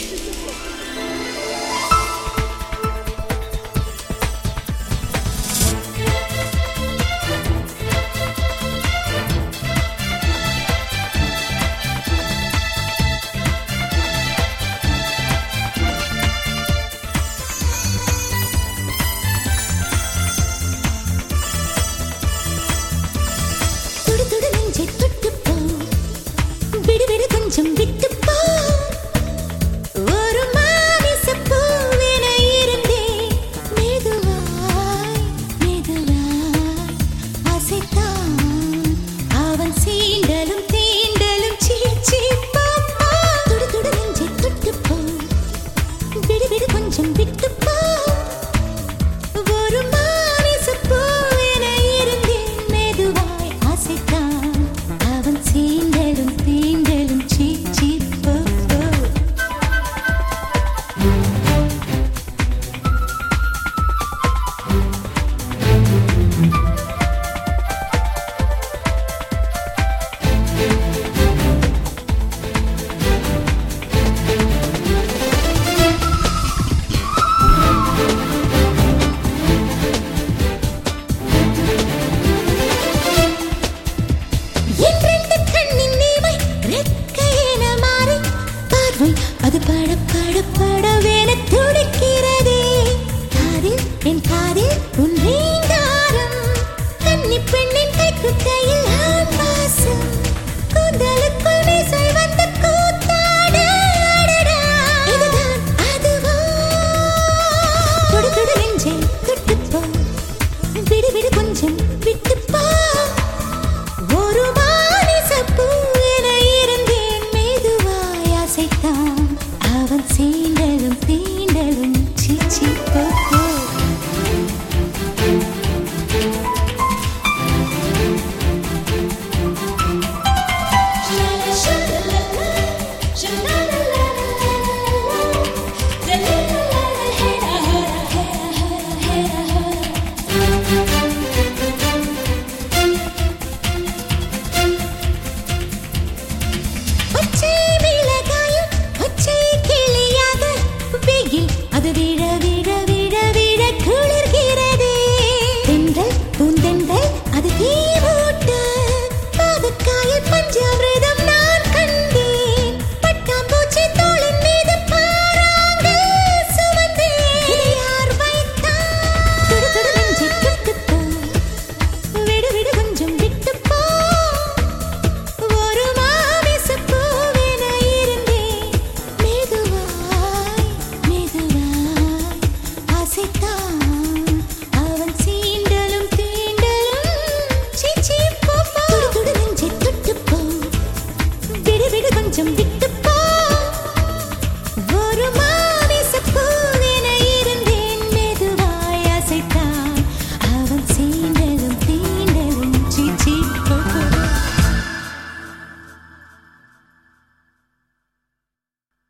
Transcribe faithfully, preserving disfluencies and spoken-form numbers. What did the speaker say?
கொஞ்சம் விட்டு போ ஒரு மாமிச பூவென இருந்தேன் மெதுவாய் மெதுவாய் அசைத்தான் அவன் சீண்டலும் தீண்டலும் சீச்சி பாப்பா துடு துடு நெஞ்சை தொட்டு போ விடு விடு கொஞ்சம் விட்டு போ ஒரு மாமிச பூவென இருந்தேன் மெதுவாய் அசைத்தான் அவன் சீண்டலும் தீண்டலும் சீச்சி பாப்பா அது பட பட படவென துடிக்கிறதே காதில் என் காதில் உன் ரீங்காரம் கன்னி பெண்ணின் கைக்குட்டையில்